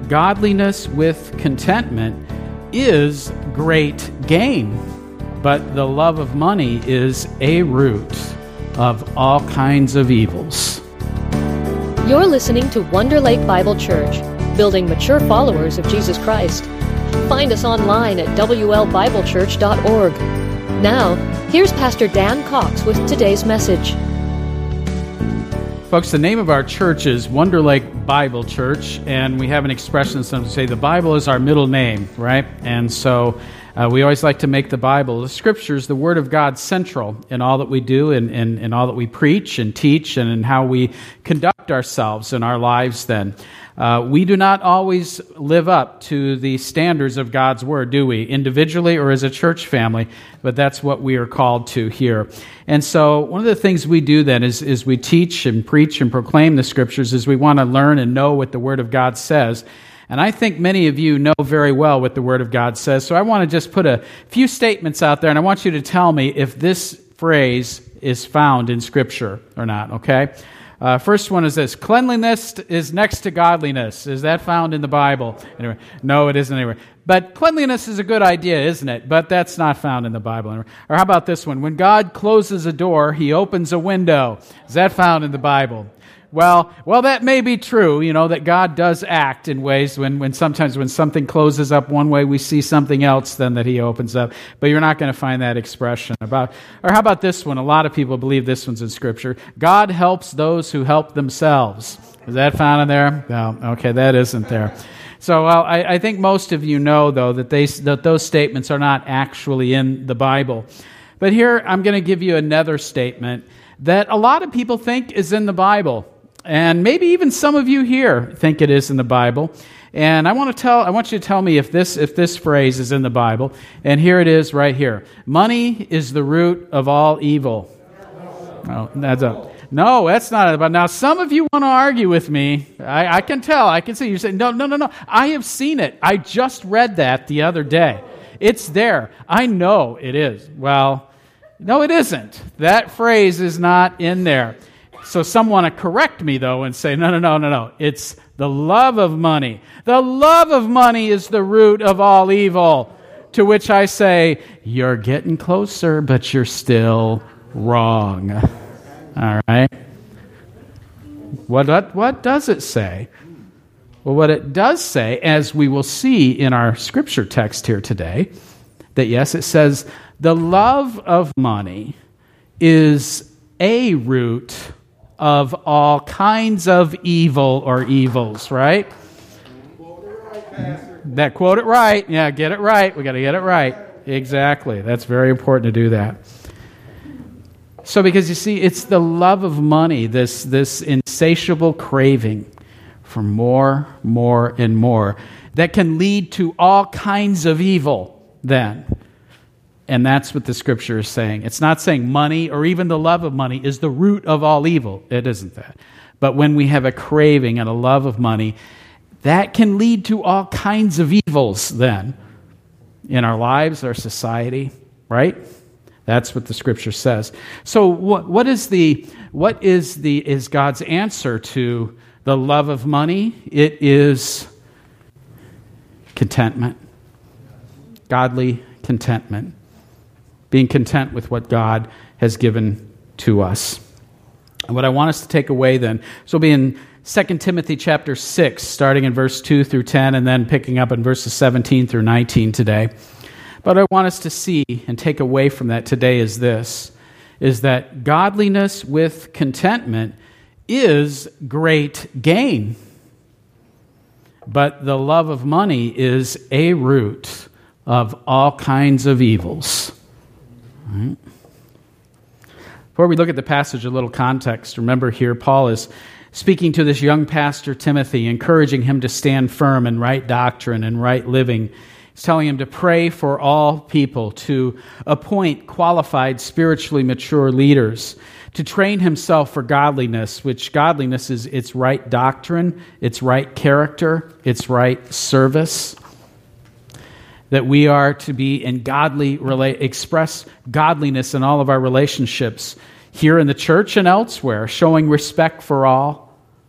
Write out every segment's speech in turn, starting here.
godliness with contentment is great gain, but the love of money is a root of all kinds of evils. You're listening to Wonder Lake Bible Church, building mature followers of Jesus Christ. Find us online at WLBibleChurch.org. Now, here's Pastor Dan Cox with today's message. Folks, the name of our church is Wonder Lake Bible Church, and we have an expression sometimes say the Bible is our middle name, right? And so we always like to make the Bible, the Scriptures, the Word of God, central in all that we do and all that we preach and teach and in how we conduct ourselves in our lives then. We do not always live up to the standards of God's Word, do we? Individually or as a church family, but that's what we are called to here. And so one of the things we do then is we teach and preach and proclaim the Scriptures is we want to learn and know what the Word of God says. And I think many of you know very well what the Word of God says, so I want to just put a few statements out there, and I want you to tell me if this phrase is found in Scripture or not, okay? First one is this: cleanliness is next to godliness. Is that found in the Bible? Anyway, no, it isn't anywhere. But cleanliness is a good idea, isn't it? But that's not found in the Bible anywhere. Or how about this one? When God closes a door, He opens a window. Is that found in the Bible? Well, that may be true, that God does act in ways when sometimes when something closes up one way, we see something else then that He opens up. But you're not going to find that expression about. Or how about this one? A lot of people believe this one's in Scripture. God helps those who help themselves. Is that found in there? No. Okay, that isn't there. So I think most of you know, though, that those statements are not actually in the Bible. But here I'm going to give you another statement that a lot of people think is in the Bible. And maybe even some of you here think it is in the Bible. And I want you to tell me if this phrase is in the Bible. And here it is right here. Money is the root of all evil. No, that's not about. Now, some of you want to argue with me. I can tell. I can see. You're saying, no. I have seen it. I just read that the other day. It's there. I know it is. Well, no, it isn't. That phrase is not in there. So some want to correct me, though, and say, no. It's the love of money. The love of money is the root of all evil. To which I say, you're getting closer, but you're still wrong. All right? What does it say? Well, what it does say, as we will see in our scripture text here today, that yes, it says, the love of money is a root of all kinds of evil or evils, right? Quote it right. Yeah, get it right. We got to get it right. Exactly. That's very important to do that. So because you see, it's the love of money, this insatiable craving for more, and more, that can lead to all kinds of evil then. And that's what the Scripture is saying. It's not saying money or even the love of money is the root of all evil. It isn't that. But when we have a craving and a love of money, that can lead to all kinds of evils then in our lives, our society, right? That's what the Scripture says. So what is God's answer to the love of money? It is contentment. Godly contentment. Being content with what God has given to us. And what I want us to take away then, so we'll be in 2 Timothy chapter 6, starting in verse 2 through 10, and then picking up in verses 17 through 19 today. But I want us to see and take away from that today is that godliness with contentment is great gain. But the love of money is a root of all kinds of evils. Right. Before we look at the passage, a little context. Remember here, Paul is speaking to this young pastor, Timothy, encouraging him to stand firm in right doctrine and right living. He's telling him to pray for all people, to appoint qualified, spiritually mature leaders, to train himself for godliness, which godliness is its right doctrine, its right character, its right service. That we are to be in express godliness in all of our relationships here in the church and elsewhere, showing respect for all,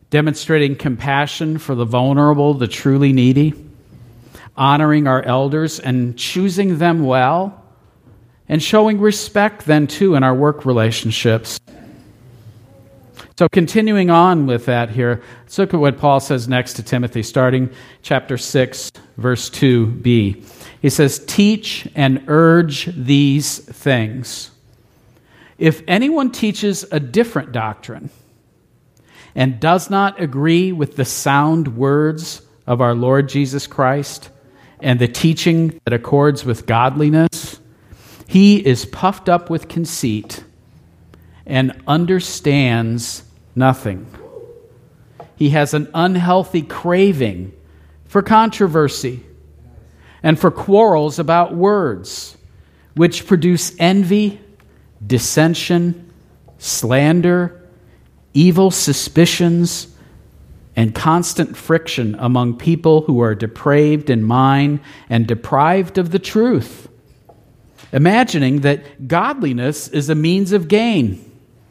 demonstrating compassion for the vulnerable, the truly needy, honoring our elders and choosing them well, and showing respect then too in our work relationships. So continuing on with that here, let's look at what Paul says next to Timothy, starting chapter 6, verse 2b. He says, "Teach and urge these things. If anyone teaches a different doctrine and does not agree with the sound words of our Lord Jesus Christ and the teaching that accords with godliness, he is puffed up with conceit and understands nothing. He has an unhealthy craving for controversy and for quarrels about words, which produce envy, dissension, slander, evil suspicions, and constant friction among people who are depraved in mind and deprived of the truth, imagining that godliness is a means of gain.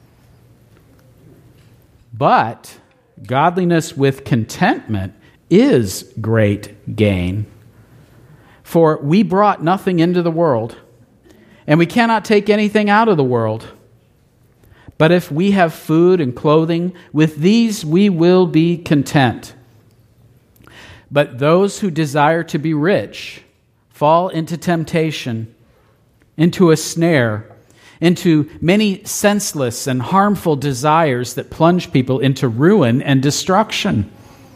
But godliness with contentment is great gain. For we brought nothing into the world, and we cannot take anything out of the world. But if we have food and clothing, with these we will be content. But those who desire to be rich fall into temptation, into a snare, into many senseless and harmful desires that plunge people into ruin and destruction.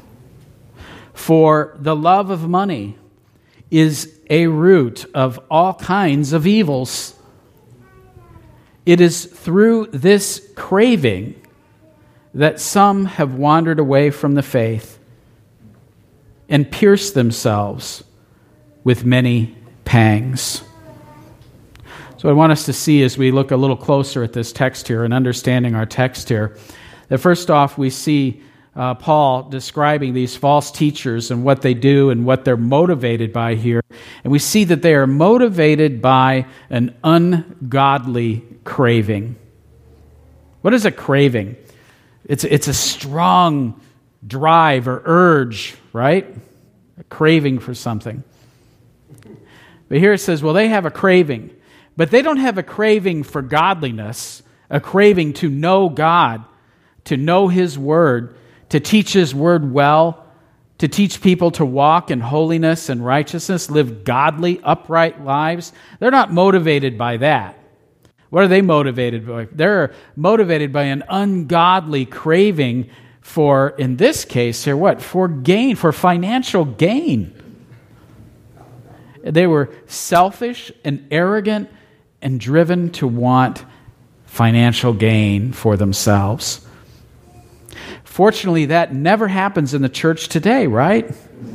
For the love of money is a root of all kinds of evils. It is through this craving that some have wandered away from the faith and pierced themselves with many pangs." So I want us to see as we look a little closer at this text here and understanding our text here, that first off we see Paul describing these false teachers and what they do and what they're motivated by here. And we see that they are motivated by an ungodly craving. What is a craving? It's a strong drive or urge, right? A craving for something. But here it says, well, they have a craving. But they don't have a craving for godliness, a craving to know God, to know His Word, to teach His Word well, to teach people to walk in holiness and righteousness, live godly, upright lives. They're not motivated by that. What are they motivated by? They're motivated by an ungodly craving for, in this case here, what? For gain, for financial gain. They were selfish and arrogant and driven to want financial gain for themselves. Fortunately, that never happens in the church today, right?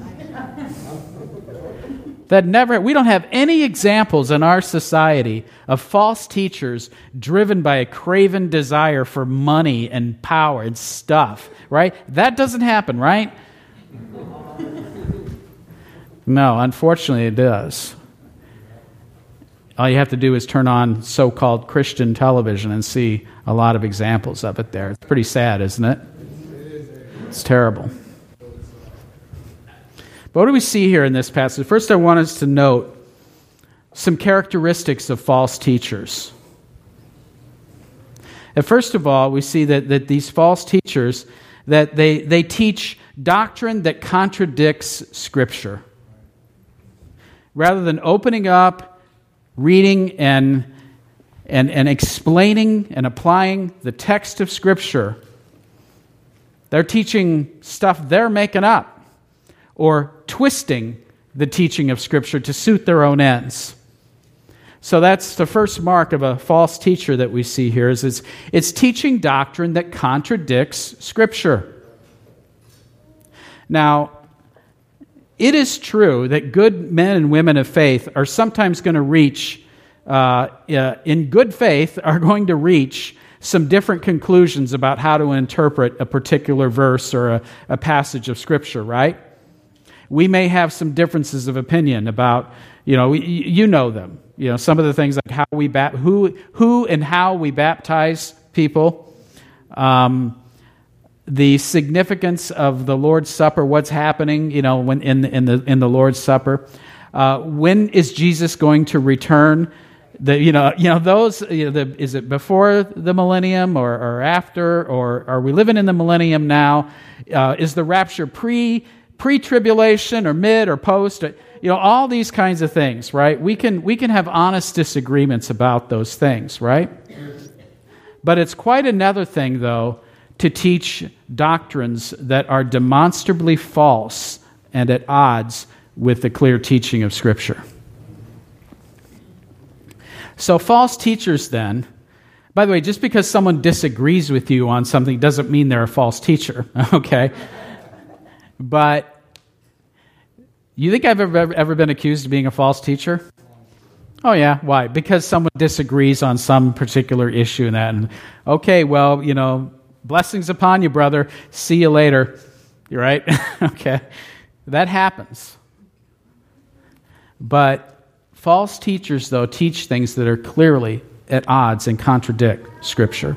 We don't have any examples in our society of false teachers driven by a craven desire for money and power and stuff, right? That doesn't happen, right? No, unfortunately it does. All you have to do is turn on so-called Christian television and see a lot of examples of it there. It's pretty sad, isn't it? It's terrible. But what do we see here in this passage? First, I want us to note some characteristics of false teachers. And first of all, we see that these false teachers, that they teach doctrine that contradicts Scripture. Rather than opening up, reading and explaining and applying the text of Scripture, they're teaching stuff they're making up or twisting the teaching of Scripture to suit their own ends. So that's the first mark of a false teacher that we see here, is it's teaching doctrine that contradicts Scripture. Now, it is true that good men and women of faith are sometimes going to reach, in good faith, are going to reach some different conclusions about how to interpret a particular verse or a passage of Scripture, right? We may have some differences of opinion about, you know them. Some of the things like how we who and how we baptize people. the significance of the Lord's Supper, what's happening, when in the Lord's Supper. When is Jesus going to return? Is it before the millennium or after, or are we living in the millennium now? Is the rapture pre-tribulation or mid or post? All these kinds of things, right? We can have honest disagreements about those things, right? But it's quite another thing, though, to teach doctrines that are demonstrably false and at odds with the clear teaching of Scripture. So false teachers then, by the way, just because someone disagrees with you on something doesn't mean they're a false teacher, okay? But you think I've ever been accused of being a false teacher? Oh yeah, why? Because someone disagrees on some particular issue and okay, well, blessings upon you, brother. See you later. You're right? Okay. That happens. But false teachers, though, teach things that are clearly at odds and contradict Scripture.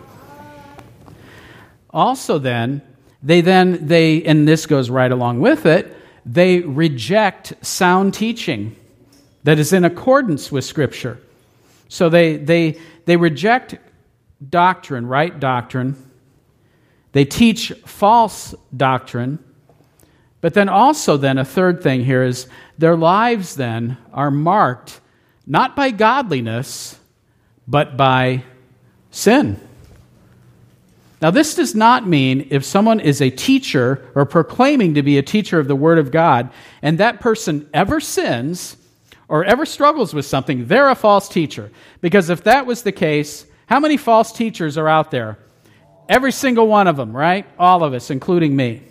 Also then, they, and this goes right along with it, they reject sound teaching that is in accordance with Scripture. So they reject doctrine, right doctrine. They teach false doctrine. But then also then a third thing here is their lives then are marked not by godliness, but by sin. Now, this does not mean if someone is a teacher or proclaiming to be a teacher of the Word of God, and that person ever sins or ever struggles with something, they're a false teacher. Because if that was the case, how many false teachers are out there? Every single one of them, right? All of us, including me.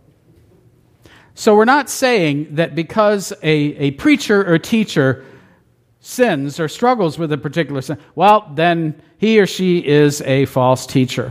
So we're not saying that because a preacher or teacher sins or struggles with a particular sin, well, then he or she is a false teacher.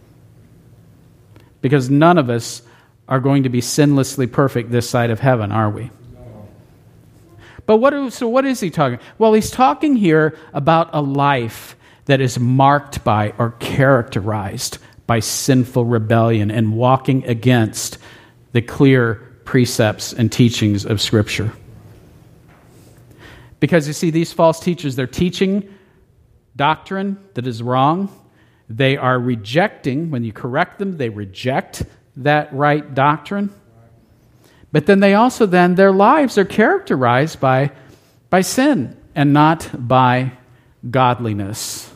Because none of us are going to be sinlessly perfect this side of heaven, are we? No. But what is he talking? Well, he's talking here about a life that is marked by or characterized by sinful rebellion and walking against the clear precepts and teachings of Scripture. Because you see, these false teachers, they're teaching doctrine that is wrong. They are rejecting, when you correct them, they reject that right doctrine. But then their lives are characterized by sin and not by godliness.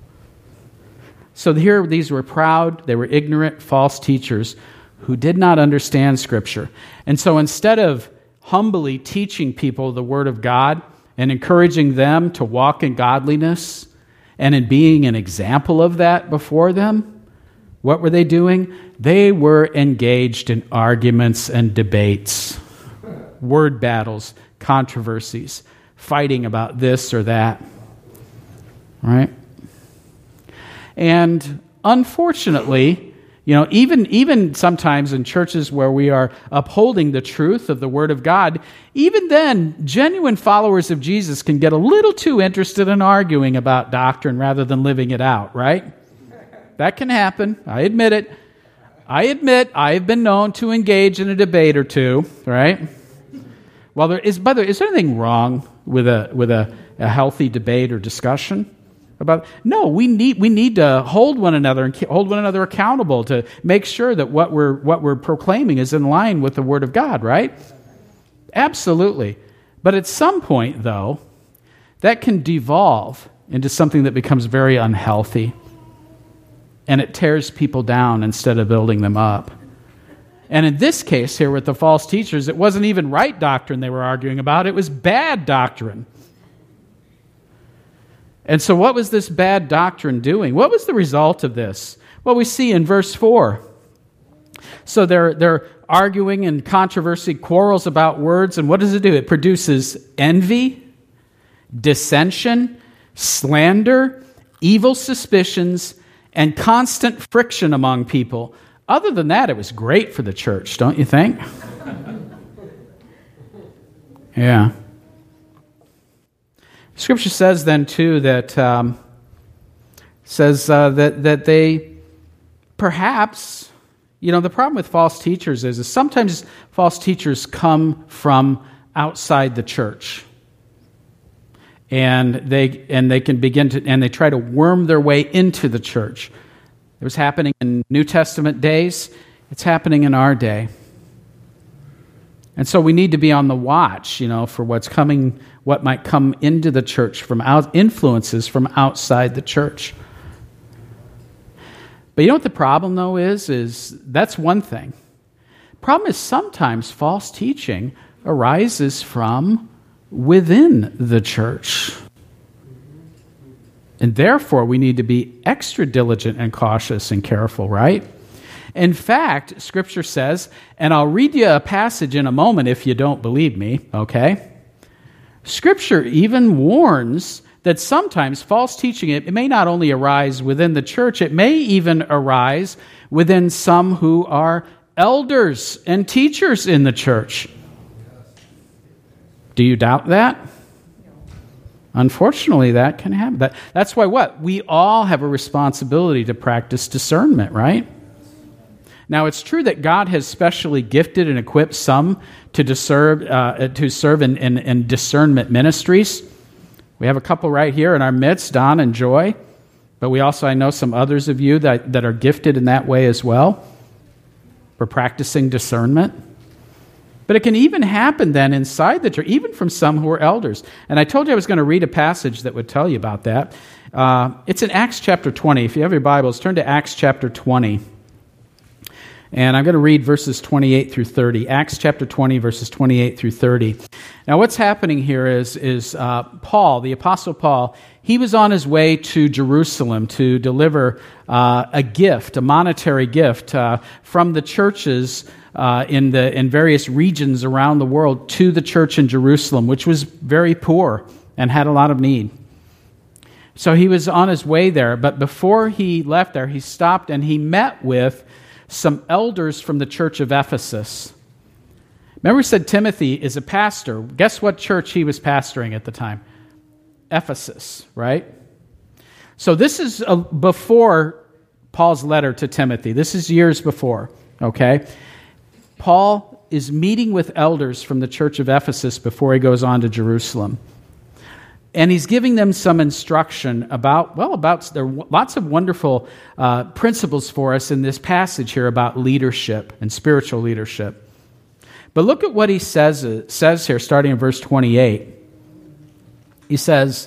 So here, these were proud, they were ignorant, false teachers who did not understand Scripture. And so instead of humbly teaching people the Word of God and encouraging them to walk in godliness and in being an example of that before them, what were they doing? They were engaged in arguments and debates, word battles, controversies, fighting about this or that. Right? And unfortunately, even sometimes in churches where we are upholding the truth of the Word of God, even then, genuine followers of Jesus can get a little too interested in arguing about doctrine rather than living it out, right? That can happen. I admit it. I've been known to engage in a debate or two, right? Well, is there anything wrong with a healthy debate or discussion? No, we need to hold one another and hold one another accountable to make sure that what we're proclaiming is in line with the Word of God, right? Absolutely. But at some point, though, that can devolve into something that becomes very unhealthy, and it tears people down instead of building them up. And in this case here with the false teachers, it wasn't even right doctrine they were arguing about, it was bad doctrine. And so what was this bad doctrine doing? What was the result of this? Well, we see in verse 4. So they're arguing and controversy, quarrels about words, and what does it do? It produces envy, dissension, slander, evil suspicions, and constant friction among people. Other than that, it was great for the church, don't you think? Yeah. Scripture says then too that that they perhaps The problem with false teachers is sometimes false teachers come from outside the church. And they can begin to, and they try to worm their way into the church. It was happening in New Testament days. It's happening in our day. And so we need to be on the watch, for what's coming, what might come into the church from influences from outside the church. But you know what the problem, though, is that's one thing. Problem is sometimes false teaching arises from within the church. And therefore, we need to be extra diligent and cautious and careful, right? In fact, Scripture says, and I'll read you a passage in a moment if you don't believe me, okay? Scripture even warns that sometimes false teaching, it may not only arise within the church, it may even arise within some who are elders and teachers in the church. Do you doubt that? Unfortunately, that can happen. That's why what? We all have a responsibility to practice discernment, right? Now, it's true that God has specially gifted and equipped some to serve in discernment ministries. We have a couple right here in our midst, Don and Joy. But we also, I know some others of you that are gifted in that way as well for practicing discernment. But it can even happen then inside the church, even from some who are elders. And I told you I was going to read a passage that would tell you about that. It's in Acts chapter 20. If you have your Bibles, turn to Acts chapter 20. And I'm going to read verses 28 through 30. Acts chapter 20, verses 28 through 30. Now what's happening here is Paul, the Apostle Paul, he was on his way to Jerusalem to deliver a gift, a monetary gift from the churches in various regions around the world to the church in Jerusalem, which was very poor and had a lot of need. So he was on his way there, but before he left there, he stopped and he met with some elders from the church of Ephesus. Remember we said Timothy is a pastor. Guess what church he was pastoring at the time? Ephesus, right? So this is before Paul's letter to Timothy. This is years before, okay? Paul is meeting with elders from the church of Ephesus before he goes on to Jerusalem. And he's giving them some instruction about there are lots of wonderful principles for us in this passage here about leadership and spiritual leadership. But look at what he says here, starting in verse 28. He says,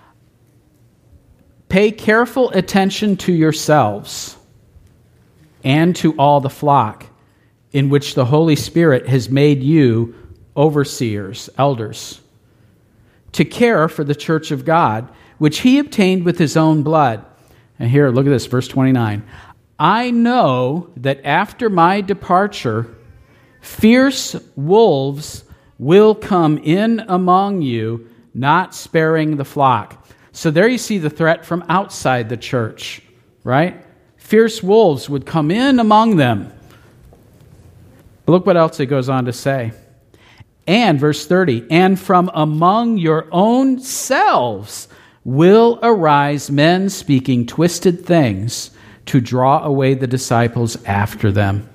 "Pay careful attention to yourselves and to all the flock in which the Holy Spirit has made you overseers, elders, to care for the church of God, which he obtained with his own blood." And here, look at this, verse 29. "I know that after my departure, fierce wolves will come in among you, not sparing the flock." So there you see the threat from outside the church, right? Fierce wolves would come in among them. But look what else it goes on to say. And, verse 30, "And from among your own selves will arise men speaking twisted things to draw away the disciples after them."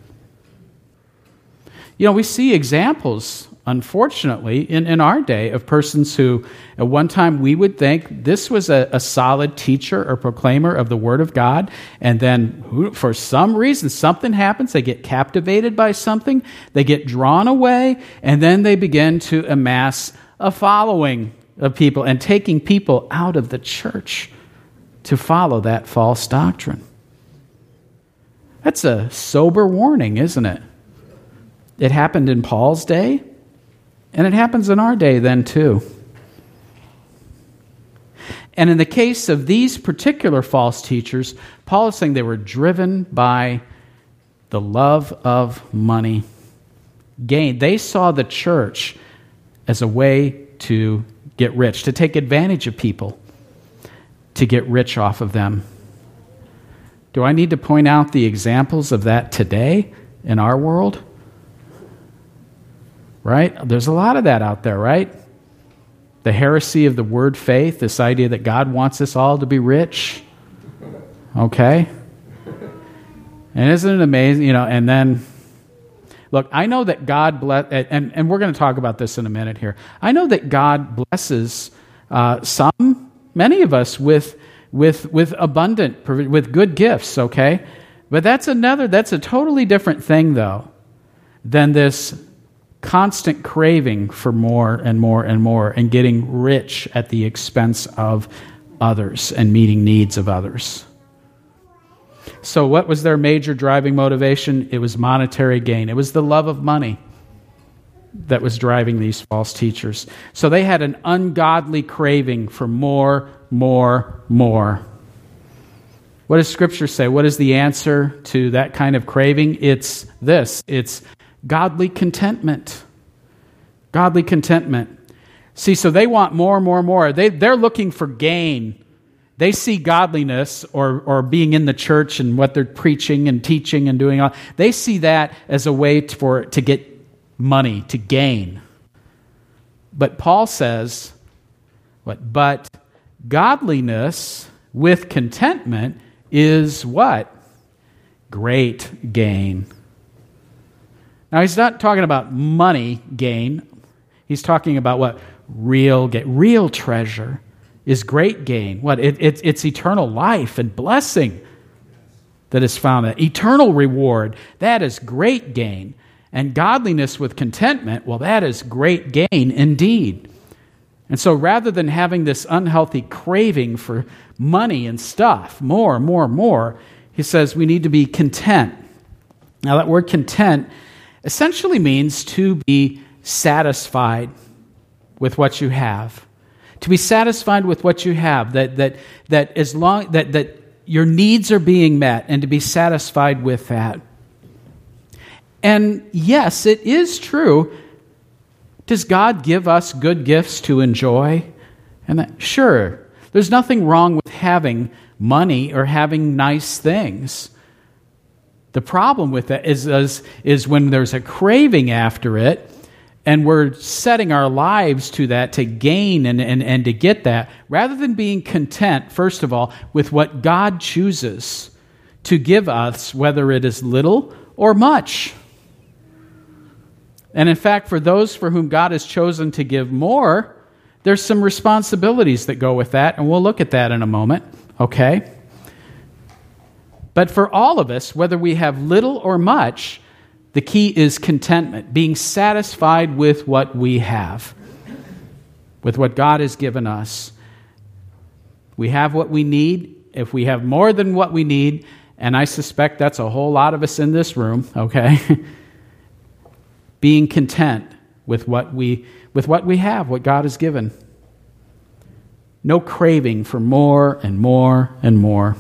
We see examples, unfortunately, in our day of persons who, at one time, we would think this was a solid teacher or proclaimer of the Word of God, and then for some reason, something happens, they get captivated by something, they get drawn away, and then they begin to amass a following of people and taking people out of the church to follow that false doctrine. That's a sober warning, isn't it? It happened in Paul's day, and it happens in our day then too. And in the case of these particular false teachers, Paul is saying they were driven by the love of money. Gain. They saw the church as a way to get rich, to take advantage of people, to get rich off of them. Do I need to point out the examples of that today in our world? Right? There's a lot of that out there, right? The heresy of the word faith, this idea that God wants us all to be rich. Okay? And isn't it amazing? And then, look, I know that God bless, and we're going to talk about this in a minute here. I know that God blesses many of us with abundant, with good gifts, okay? But that's a totally different thing, though, than this constant craving for more and more and more and getting rich at the expense of others and meeting needs of others. So what was their major driving motivation? It was monetary gain. It was the love of money that was driving these false teachers. So they had an ungodly craving for more, more, more. What does Scripture say? What is the answer to that kind of craving? It's this. It's godly contentment. Godly contentment. See, so they want more, more, more. They're looking for gain. They see godliness or being in the church and what they're preaching and teaching and doing. They see that as a way to get money, to gain. But Paul says, but godliness with contentment is what? Great gain. Now, he's not talking about money gain. He's talking about what? Real gain. Real treasure is great gain. What? It's eternal life and blessing that is found. Eternal reward, that is great gain. And godliness with contentment, well, that is great gain indeed. And so rather than having this unhealthy craving for money and stuff, more, he says we need to be content. Now that word content essentially means to be satisfied with what you have. To be satisfied with what you have, that as long that your needs are being met, and to be satisfied with that. And yes, it is true. Does God give us good gifts to enjoy? Sure. There's nothing wrong with having money or having nice things. The problem with that is when there's a craving after it, and we're setting our lives to that, to gain and to get that, rather than being content, first of all, with what God chooses to give us, whether it is little or much. And in fact, for those for whom God has chosen to give more, there's some responsibilities that go with that, and we'll look at that in a moment, okay? But for all of us, whether we have little or much, the key is contentment, being satisfied with what we have, with what God has given us. We have what we need. If we have more than what we need, and I suspect that's a whole lot of us in this room, okay? Being content with what we have, what God has given. No craving for more and more and more.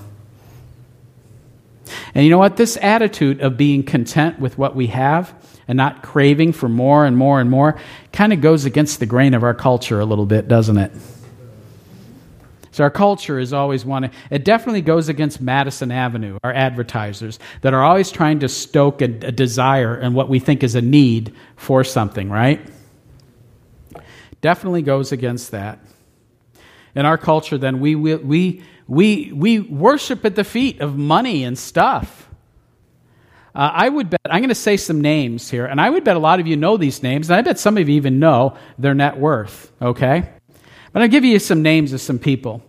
And you know what? This attitude of being content with what we have and not craving for more and more and more kind of goes against the grain of our culture a little bit, doesn't it? So our culture is always wanting, it definitely goes against Madison Avenue, our advertisers, that are always trying to stoke a desire and what we think is a need for something, right? Definitely goes against that. In our culture, then, we worship at the feet of money and stuff. I would bet, I'm going to say some names here, and I would bet a lot of you know these names, and I bet some of you even know their net worth, okay? But I'll give you some names of some people.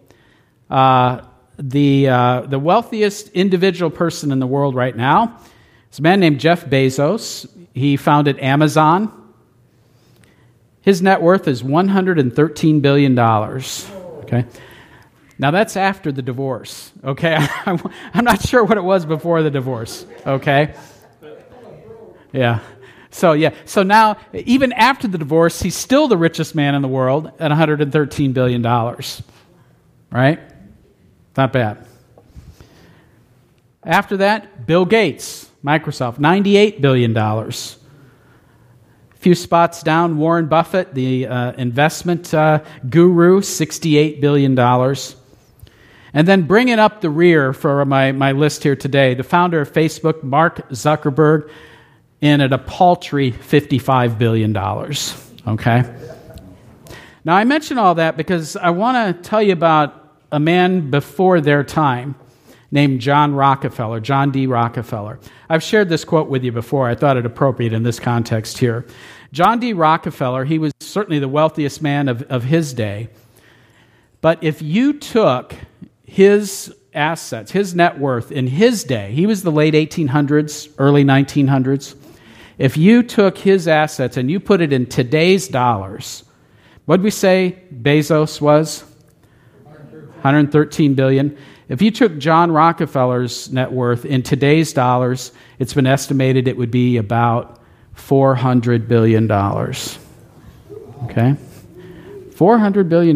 The wealthiest individual person in the world right now is a man named Jeff Bezos. He founded Amazon. His net worth is $113 billion, okay? Now, that's after the divorce, okay? I'm not sure what it was before the divorce, okay? Yeah. So now, even after the divorce, he's still the richest man in the world at $113 billion, right? Not bad. After that, Bill Gates, Microsoft, $98 billion. A few spots down, Warren Buffett, the investment guru, $68 billion. And then bringing up the rear for my list here today, the founder of Facebook, Mark Zuckerberg, in at a paltry $55 billion, okay? Now, I mention all that because I want to tell you about a man before their time, named John Rockefeller, John D. Rockefeller. I've shared this quote with you before. I thought it appropriate in this context here. John D. Rockefeller, he was certainly the wealthiest man of his day. But if you took his assets, his net worth in his day, he was the late 1800s, early 1900s. If you took his assets and you put it in today's dollars, what did we say Bezos was? 113 billion. If you took John Rockefeller's net worth in today's dollars, it's been estimated it would be about $400 billion. Okay? $400 billion.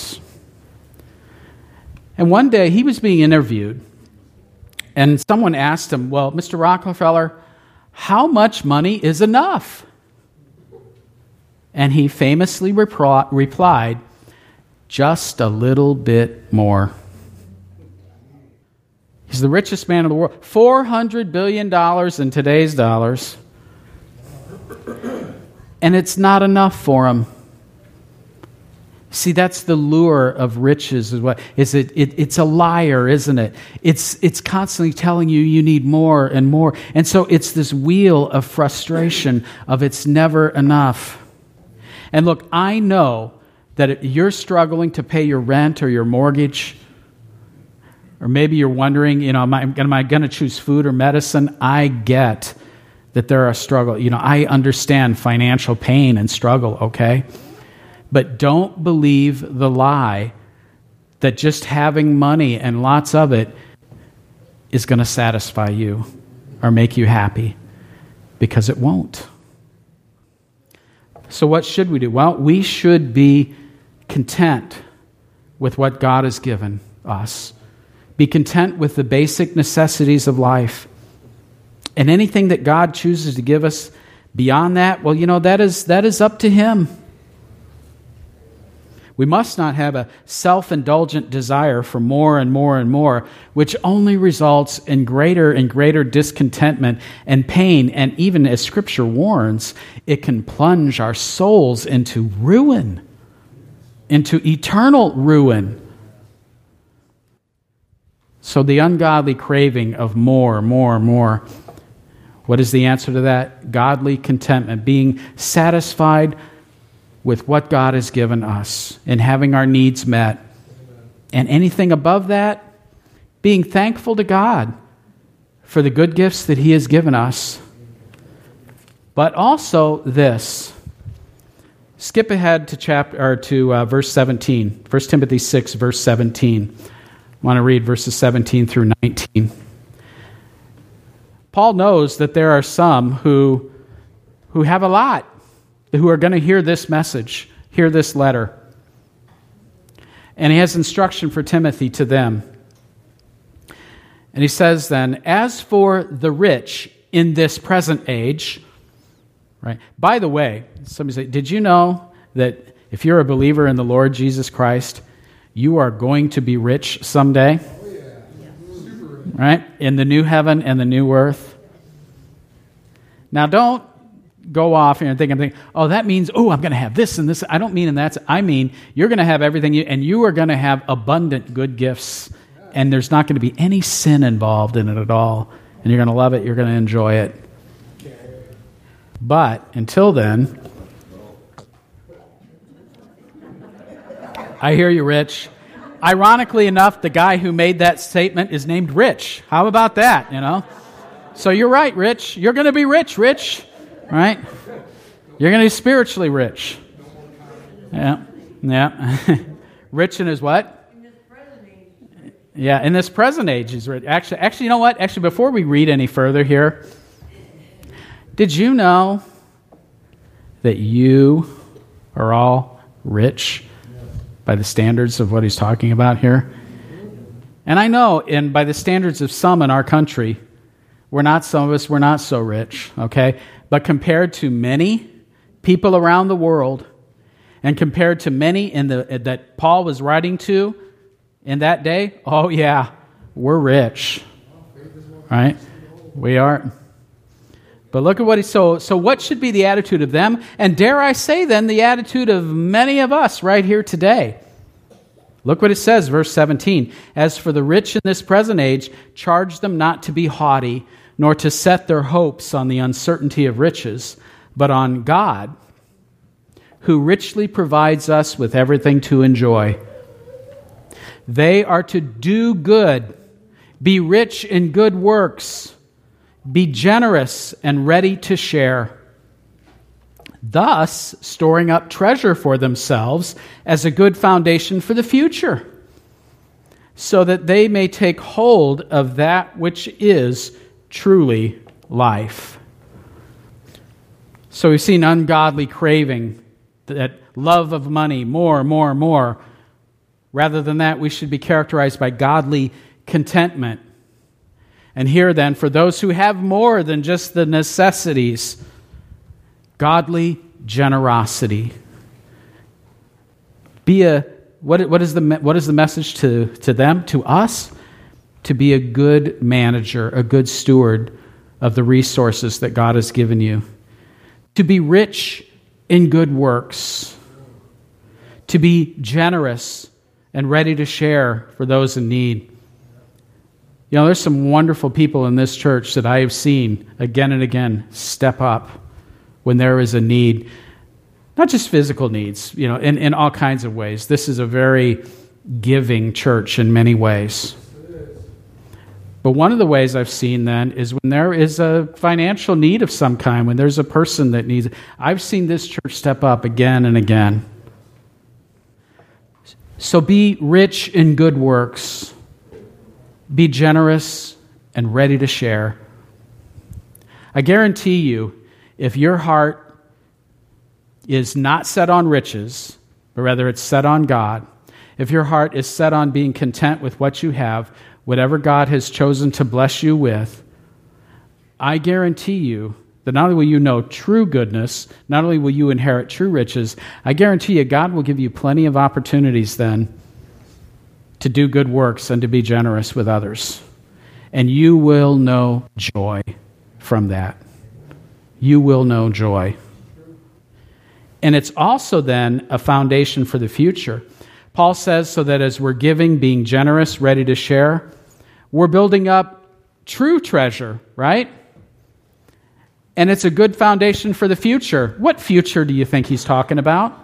And one day he was being interviewed, and someone asked him, well, Mr. Rockefeller, how much money is enough? And he famously replied, just a little bit more. He's the richest man in the world. $400 billion in today's dollars. And it's not enough for him. See, that's the lure of riches. It's a liar, isn't it? It's constantly telling you need more and more. And so it's this wheel of frustration of it's never enough. And look, I know that if you're struggling to pay your rent or your mortgage, or maybe you're wondering, am I going to choose food or medicine? I get that there are struggles. I understand financial pain and struggle, okay? But don't believe the lie that just having money and lots of it is going to satisfy you or make you happy, because it won't. So what should we do? Well, we should be content with what God has given us. Be content with the basic necessities of life. And anything that God chooses to give us beyond that, well, that is up to Him. We must not have a self-indulgent desire for more and more and more, which only results in greater and greater discontentment and pain. And even as Scripture warns, it can plunge our souls into ruin, into eternal ruin. So the ungodly craving of more, more. What is the answer to that? Godly contentment, being satisfied with what God has given us and having our needs met. And anything above that, being thankful to God for the good gifts that He has given us. But also this. Skip ahead to verse 17. 1 Timothy 6, verse 17. I want to read verses 17 through 19. Paul knows that there are some who have a lot, who are going to hear this message, hear this letter. And he has instruction for Timothy to them. And he says then, as for the rich in this present age, right? By the way, somebody say, did you know that if you're a believer in the Lord Jesus Christ, you are going to be rich someday? Oh, yeah. Right? In the new heaven and the new earth. Now don't go off here and think, oh, that means, I'm going to have this and this. I don't mean in that. I mean, you're going to have everything, and you are going to have abundant good gifts, and there's not going to be any sin involved in it at all. And you're going to love it. You're going to enjoy it. But until then, I hear you, Rich. Ironically enough, the guy who made that statement is named Rich. How about that, So you're right, Rich. You're going to be rich, Rich. Right? You're going to be spiritually rich. Yeah. Rich in his what? In this present age. Yeah, in this present age he's rich. Actually, you know what? Actually, before we read any further here, did you know that you are all rich by the standards of what he's talking about here? And I know, and by the standards of some in our country, we're not so rich, okay? But compared to many people around the world, and compared to many that Paul was writing to in that day, oh yeah, we're rich, right? We are. But look at what so what should be the attitude of them? And dare I say then, the attitude of many of us right here today. Look what it says, verse 17. As for the rich in this present age, charge them not to be haughty, nor to set their hopes on the uncertainty of riches, but on God, who richly provides us with everything to enjoy. They are to do good, be rich in good works, be generous and ready to share, thus storing up treasure for themselves as a good foundation for the future, so that they may take hold of that which is truly life. So we've seen ungodly craving, that love of money, more. Rather than that, we should be characterized by godly contentment. And here then, for those who have more than just the necessities, godly generosity. What is the message to them, to us? To be a good manager, a good steward of the resources that God has given you. To be rich in good works. To be generous and ready to share for those in need. You know, there's some wonderful people in this church that I have seen again and again step up when there is a need. Not just physical needs, you know, in all kinds of ways. This is a very giving church in many ways. But one of the ways I've seen then is when there is a financial need of some kind, when there's a person that needs it. I've seen this church step up again and again. So be rich in good works. Be generous and ready to share. I guarantee you, if your heart is not set on riches, but rather it's set on God, if your heart is set on being content with what you have, whatever God has chosen to bless you with, I guarantee you that not only will you know true goodness, not only will you inherit true riches, I guarantee you God will give you plenty of opportunities then to do good works and to be generous with others. And you will know joy from that. You will know joy. And it's also then a foundation for the future. Paul says, so that as we're giving, being generous, ready to share, we're building up true treasure, right? And it's a good foundation for the future. What future do you think he's talking about?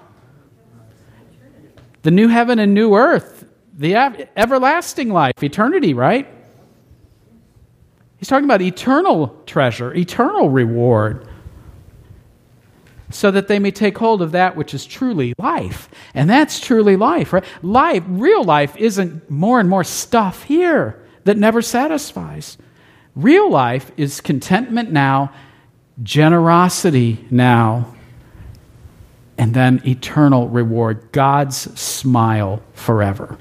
The new heaven and new earth, the everlasting life, eternity, right? He's talking about eternal treasure, eternal reward, so that they may take hold of that which is truly life. And that's truly life, right? Life, real life, isn't more and more stuff here that never satisfies. Real life is contentment now, generosity now, and then eternal reward, God's smile forever.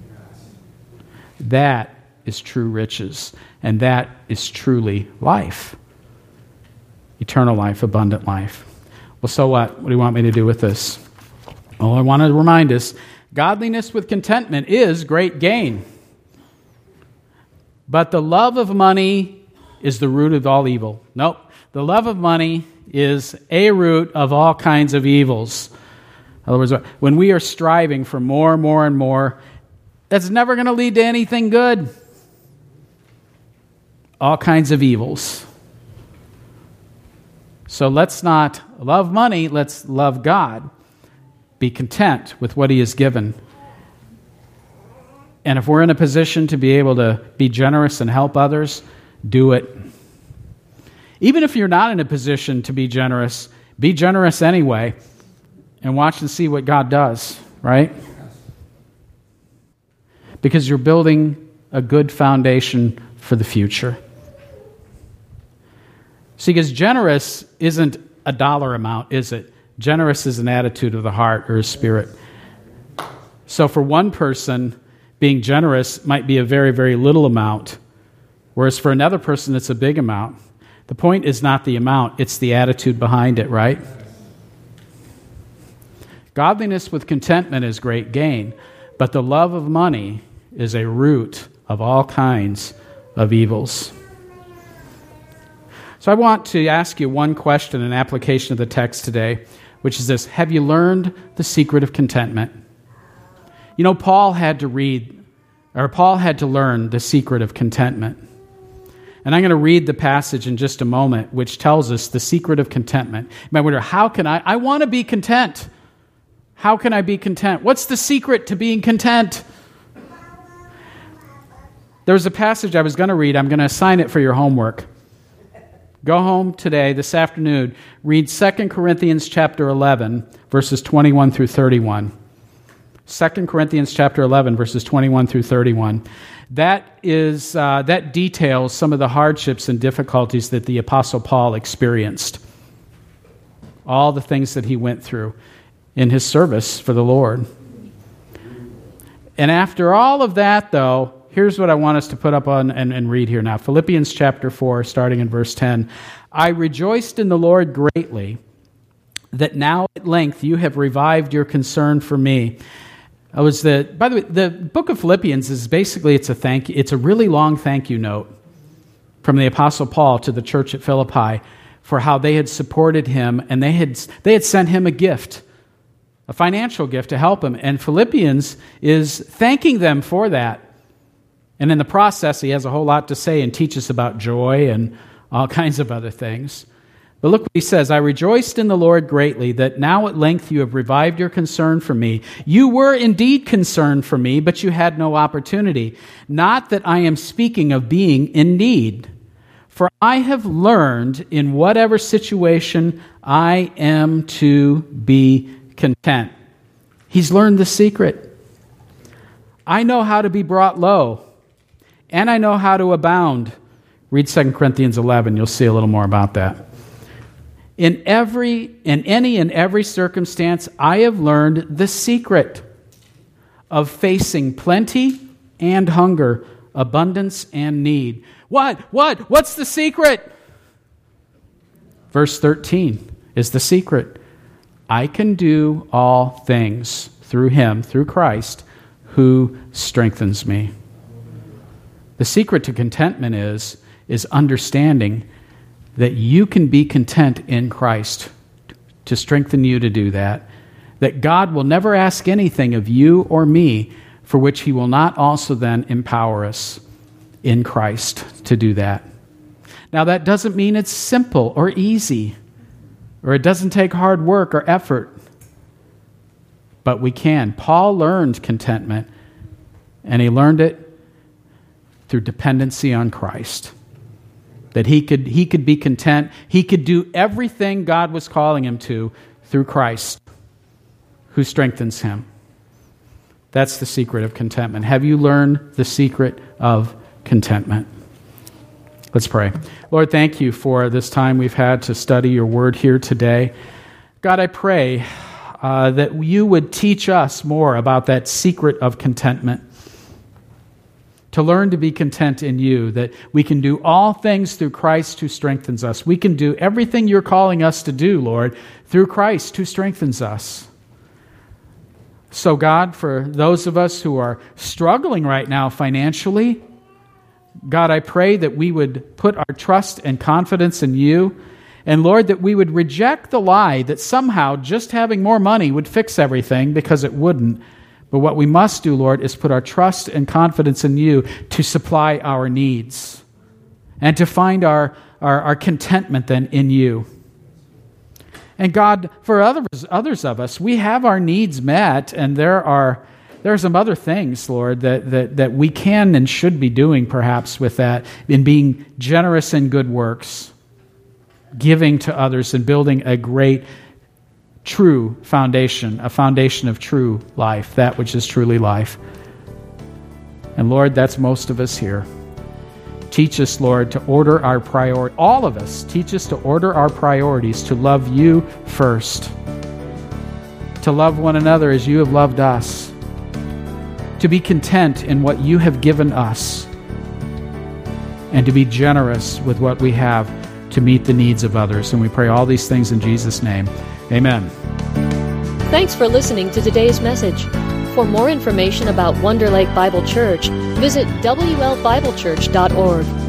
That is true riches, and that is truly life. Eternal life, abundant life. Well, so what? What do you want me to do with this? Well, I want to remind us, godliness with contentment is great gain. But the love of money is the root of all evil. Nope. The love of money is a root of all kinds of evils. In other words, when we are striving for more and more, that's never going to lead to anything good. All kinds of evils. So let's not love money, let's love God. Be content with what He has given. And if we're in a position to be able to be generous and help others, do it. Even if you're not in a position to be generous anyway, and watch and see what God does, right? Because you're building a good foundation for the future. See, because generous isn't a dollar amount, is it? Generous is an attitude of the heart or a spirit. So for one person, being generous might be a very, very little amount, whereas for another person, it's a big amount. The point is not the amount, it's the attitude behind it, right? Godliness with contentment is great gain, but the love of money is a root of all kinds of evils. So I want to ask you one question in application of the text today, which is this: have you learned the secret of contentment? Paul had to learn the secret of contentment. And I'm going to read the passage in just a moment, which tells us the secret of contentment. You might wonder, how can I want to be content. How can I be content? What's the secret to being content? There's a passage I was going to read. I'm going to assign it for your homework. Go home today, this afternoon, read 2 Corinthians chapter 11, verses 21 through 31. 2 Corinthians chapter 11, verses 21 through 31. That details some of the hardships and difficulties that the Apostle Paul experienced. All the things that he went through in his service for the Lord. And after all of that, though, here's what I want us to put up on and read here now. Philippians chapter 4, starting in verse 10. I rejoiced in the Lord greatly that now at length you have revived your concern for me. By the way, the book of Philippians is basically, it's a really long thank you note from the Apostle Paul to the church at Philippi for how they had supported him, and they had sent him a gift, a financial gift to help him. And Philippians is thanking them for that. And in the process, he has a whole lot to say and teaches about joy and all kinds of other things. But look what he says, I rejoiced in the Lord greatly that now at length you have revived your concern for me. You were indeed concerned for me, but you had no opportunity. Not that I am speaking of being in need, for I have learned in whatever situation I am to be content. He's learned the secret. I know how to be brought low, and I know how to abound. Read 2 Corinthians 11, you'll see a little more about that. In any and every circumstance, I have learned the secret of facing plenty and hunger, abundance and need. What's the secret? Verse 13 is the secret. I can do all things through him, through Christ, who strengthens me. The secret to contentment is understanding that you can be content in Christ to strengthen you to do that. That God will never ask anything of you or me for which he will not also then empower us in Christ to do that. Now that doesn't mean it's simple or easy, or it doesn't take hard work or effort. But we can. Paul learned contentment, and he learned it through dependency on Christ. That he could be content. He could do everything God was calling him to through Christ, who strengthens him. That's the secret of contentment. Have you learned the secret of contentment? Let's pray. Lord, thank you for this time we've had to study your word here today. God, I pray that you would teach us more about that secret of contentment. To learn to be content in you, that we can do all things through Christ who strengthens us. We can do everything you're calling us to do, Lord, through Christ who strengthens us. So God, for those of us who are struggling right now financially, God, I pray that we would put our trust and confidence in you, and Lord, that we would reject the lie that somehow just having more money would fix everything, because it wouldn't. But what we must do, Lord, is put our trust and confidence in you to supply our needs and to find our contentment then in you. And God, for others of us, we have our needs met, and there are some other things, Lord, that we can and should be doing perhaps with that, in being generous in good works, giving to others, and building a great true foundation, a foundation of true life, that which is truly life. And Lord, that's most of us here. Teach us, Lord, to order our priority. All of us, teach us to order our priorities, to love you first, to love one another as you have loved us, to be content in what you have given us, and to be generous with what we have to meet the needs of others. And we pray all these things in Jesus' name. Amen. Thanks for listening to today's message. For more information about Wonder Lake Bible Church, visit WLBibleChurch.org.